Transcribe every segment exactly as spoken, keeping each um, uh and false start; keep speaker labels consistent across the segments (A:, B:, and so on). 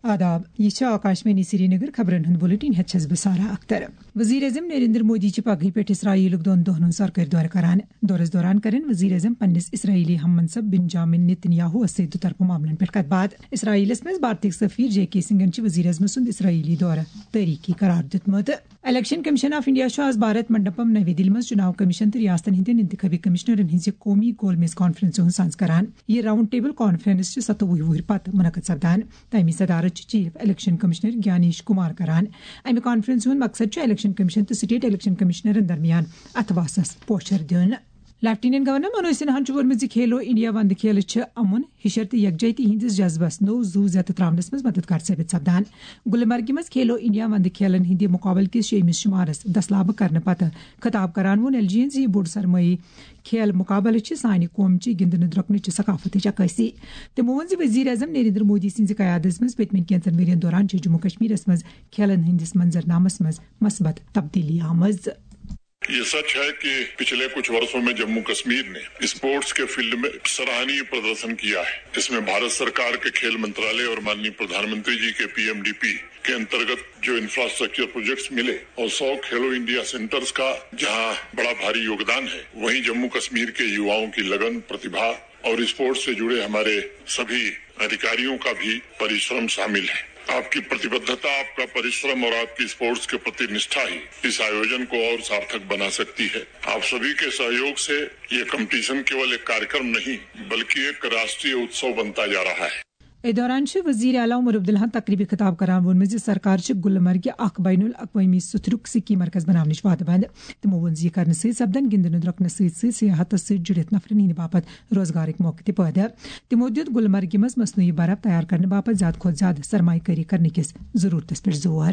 A: آداب یہ آکاشوانی سری نگر خبرن ہند بلٹن ہتس بہ سارا اختر. وزیر اعظم نریندر مودی پگہ پہ اسرائیل دون دہن سرکاری دورہ کران. دورس دوران کرن وزیر اعظم پنس اسرائیلی ہم منصب بنجامن نتنیاہو ست دو معاملن پہ کت بات. اسرائیلس مز بھارتی سفیر جے کے سنگھن وزیر اعظم سند اسرائیلی دورہ تاریخی قرار دتمت. الیکشن کمیشن آف انڈیا آز بھارت منڈپم نئی دہلی مز چناو کمیشن تو ریاستن ہندین انتخابی کمشنرن ہز قومی گول میز کانفرنس ہند سنز کران. یہ راؤنڈ ٹیبل کانفرنس ستوہ وہر پتہ منعقد سپدان. تمی صدارت chief election commissioner Gyanesh Kumar کران. امہ کانفرنس ہند مقصد الیکشن کمیشن تو سٹیٹ الیکشن کمشنرن درمیان اتواسس پوچھر دین. لیفٹیننٹ گورنر منوج سنہان ووٚنمُت زِ کھیلو انڈیا وندٕ کھیل چھ امن ہشر تو یکجہتی ہندس جذبس نو زو زیتہ تراونس مز مددگار ثابت سپدان. گلمرگہ مز کھیلو انڈیا وندٕ کھیلن ہندِ مقابل کس شیمس شمارس دسلابہ کرنے پتہ خطاب کران وون ایل جی این زِ بوڑ سرمائی کھیل مقابلہ چھ سانہ قومچہ گندنہ درۄکنٕچ ثقافتٕچ عکٲسی. تمو ووٚن زِ وزیر اعظم نریندر مودی سٕنزِ قیادت مز پٔتمٮ۪ن کینژن ؤرین دوران چھ جموں کشمیرس مز کھیلن ہندس منظرنامس مز مثبت تبدیلی آمٕژ.
B: یہ سچ ہے کہ پچھلے کچھ برسوں میں جموں کشمیر نے اسپورٹس کے فیلڈ میں سراہنی پردرشن کیا ہے. اس میں بھارت سرکار کے کھیل منترالیہ اور ماننی پردھان منتری جی کے پی ایم ڈی پی کے انترگت جو انفراسٹرکچر پروجیکٹس ملے اور سو کھیلو انڈیا سینٹرز کا جہاں بڑا بھاری یوگدان ہے، وہیں جموں کشمیر کے یواؤں کی لگن، پرتیبھا اور اسپورٹس سے جڑے ہمارے سبھی ادھیکاریوں کا بھی پریشرم شامل ہے. آپ کی پرتیبدھتا، آپ کا پریشرم اور آپ کی اسپورٹس کے پرتی نشٹھا ہی اس آیوجن کو اور سارتھک بنا سکتی ہے. آپ سبھی کے سہیوگ سے یہ کمپٹیشن کیول ایک کاریکرم نہیں بلکہ ایک راشٹریہ اتسو بنتا جا رہا ہے.
A: ا دوران وزیر اعلیٰ عمر عبداللہ تقریبی خطاب کران وونمت زِ سرکار گلمرگہ اخ بین الاقوامی ستھرک سکی مرکز بناونٕچ وعدٕ بنٛد. تمو ووٚن زِ یہِ کرنہٕ سۭتۍ سپدن گندنہٕ درۄکنس سۭتۍ سۭتۍ سیاحتس سۭتۍ جُڑِتھ نفرن ہٕنٛدِ باپتھ روزگارٕکۍ موقعہٕ تہِ پٲدٕ. تمو دیُت گلمرگہِ منٛز مصنوعی برف تیار کرنہٕ باپتھ زیادٕ کھۄتہٕ زیادٕ سرمایہ کٲری کرنہٕ کِس ضروٗرتس پٮ۪ٹھ زور.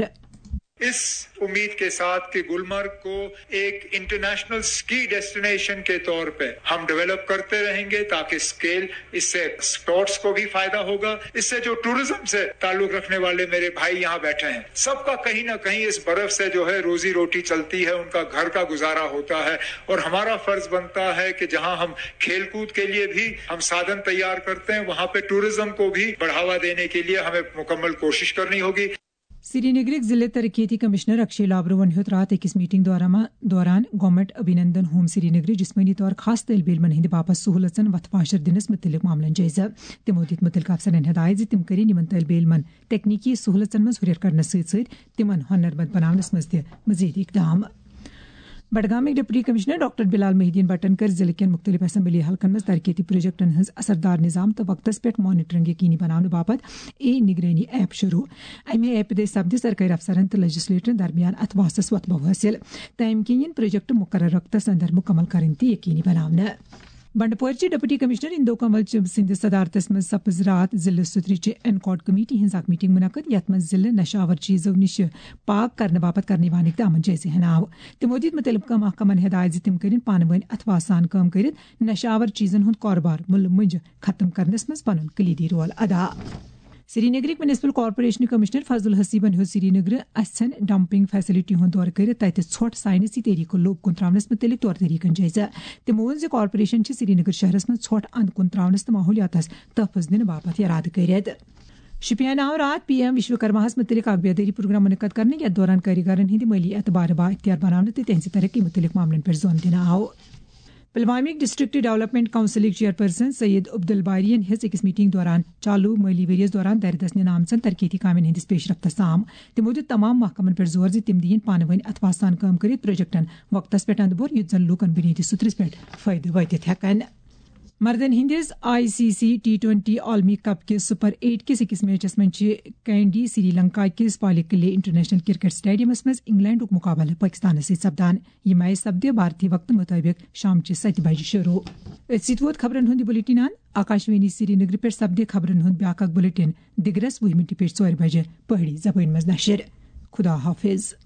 C: اس امید کے ساتھ کہ گلمرگ کو ایک انٹرنیشنل سکی ڈیسٹینیشن کے طور پہ ہم ڈیولپ کرتے رہیں گے تاکہ اسکیل اس سے اسپورٹس کو بھی فائدہ ہوگا. اس سے جو ٹورزم سے تعلق رکھنے والے میرے بھائی یہاں بیٹھے ہیں سب کا کہیں نہ کہیں اس برف سے جو ہے روزی روٹی چلتی ہے، ان کا گھر کا گزارا ہوتا ہے. اور ہمارا فرض بنتا ہے کہ جہاں ہم کھیل کود کے لیے بھی ہم سادھن تیار کرتے ہیں وہاں پہ ٹورزم کو بھی بڑھاوا دینے کے لیے ہمیں مکمل کوشش کرنی ہوگی.
A: سری نگرک ضلع ترقیتی کمشنر اکشے لابرون ہیوت رات أکس میٹنگ دوران government Abhinandan home Srinagar جسمانی طور خاص طالب علمن ہند باپت سہولتن وتھ پاشر دنس متعلق معاملن جائزہ. تمو دت متعلقہ افسرن ہدایت زِ تم کرن یمن طالب علمن تکنیکی سہولتن مز ہریر کرنس ست ست تمن ہنر مند بناونس مز تہ مزید اقدام. بڈگامک deputy commissioner doctor Bilal Mohiuddin بٹن کر ضلع کن مختلف اسمبلی حلقن مز ترقیتی پروجیکٹن ہز اثردار نظام تو وقتس پہ مانیٹرنگ یقینی بنانے باپت اے نگرانی ایپ شروع. امہ ایپ دے سپدِ سرکاری افسرن تو لیجسلیٹرن درمیان اتواسس وتبو حاصل. تمہ کن پروجیکٹ مقرر وقتس اندر مکمل کرن تہ یقینی بناونہ. بنڈپورچہ ڈپٹی کمشنر اندو کنول سند صدارتس مز سپز رات ضلع سترچہ انکاڈ کمیٹی ہز اک میٹنگ منعقد یتھ مز ضلع نشاور چیزو نش پاک کرنے باپت کرنے وانک تمن جائزہ ہن آو. تمو دت متعلقہ محکمن ہدایت زِ تم کرن پانہٕ ؤنۍ اتھواہ سان کٲم کٔرِتھ نشاور چیزن ہند کاربار ملہٕ مٔنٛزۍ ختم کرنس مز پنن کلیدی رول ادا. سری نگرک میونسپل کارپوریشن کمشنر فضل حسیبن ہیوت سری نگر اچھن ڈمپنگ فیسلٹی ہند دورہ کرتھ تتہ ژھۄٹھ سائنسی طریقہ لوٚب کُن تراونس متعلق طور طریقن جائزہ. تمو ووٚن زِ کارپوریشن چھ سری نگر شہرس مز ژھۄٹھ اند کُن تراونس تہٕ ماحولیاتس تحفظ دنہٕ باپت ارادٕ کٔرِتھ. شپین آو رات پی ایم وشوکرماہس متعلق اخ بیداری پروگرام منعقد کرنے یتھ دوران کاریگرن ہند مالی اعتبار با اختیار بناونہ تہٕ تہنٛزِ ترقی متعلق معاملن پٮ۪ٹھ زون دنہٕ آو. پلوامک ڈسٹرکٹ ڈیولپمنٹ کونسلک چیئرپرسن سید عبدالباری ہز أکس میٹنگ دوران چالو مالی ؤریس دوران دردس ننہٕ آمژن ترقیتی کامین ہندس پیش رفتس تام. تمو دِیُت تمام محکمن پٮ۪ٹھ زور زِ تم دِیِن پانہٕ ؤنۍ اتھواہ سان کٲم کٔرِتھ پروجیکٹن وقتس پٮ۪ٹھ اندٕ بور یُتھ زن لوٗکن بُنیٲدی سترس پٮ۪ٹھ فٲیدٕ وٲتِتھ ہٮ۪کن. مردن ہندس I C C T twenty عالمی کپ کس سپر ایٹ کس أکس میچس من کینڈی سری لنکا کس پالیکلے انٹرنیشنل کرکٹ سٹیڈیمس مز انگلینڈک مقابلہ پاکستان ست سپدان. یہ میچ سپدِ بھارتی وقت مطابق شام چہ ستہِ بجہ شروع. ات سۭتۍ ووت خبرن ہُند بُلٹن ان آکاشوانی سری نگر پٮ۪ٹھ سپدِ خبرن ہُند بیاکھ اکھ بُلٹن دِگرس وُہ مِنٹہِ پٮ۪ٹھ ژورِ بجہ پہاڑی زبٲنۍ مز نشر. خدا حافظ.